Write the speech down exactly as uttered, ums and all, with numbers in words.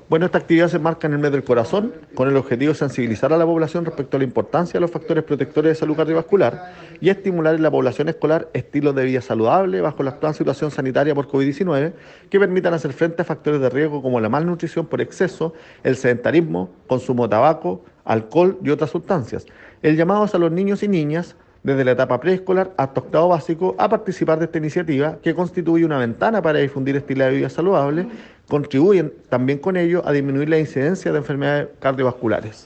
Bueno, esta actividad se marca en el mes del corazón con el objetivo de sensibilizar a la población respecto a la importancia de los factores protectores de salud cardiovascular y estimular en la población escolar estilos de vida saludable bajo la actual situación sanitaria por COVID diecinueve que permitan hacer frente a factores de riesgo como la malnutrición por exceso, el sedentarismo, consumo de tabaco, alcohol y otras sustancias. El llamado es a los niños y niñas desde la etapa preescolar hasta octavo básico a participar de esta iniciativa que constituye una ventana para difundir estilos de vida saludables, contribuyen también con ello a disminuir la incidencia de enfermedades cardiovasculares.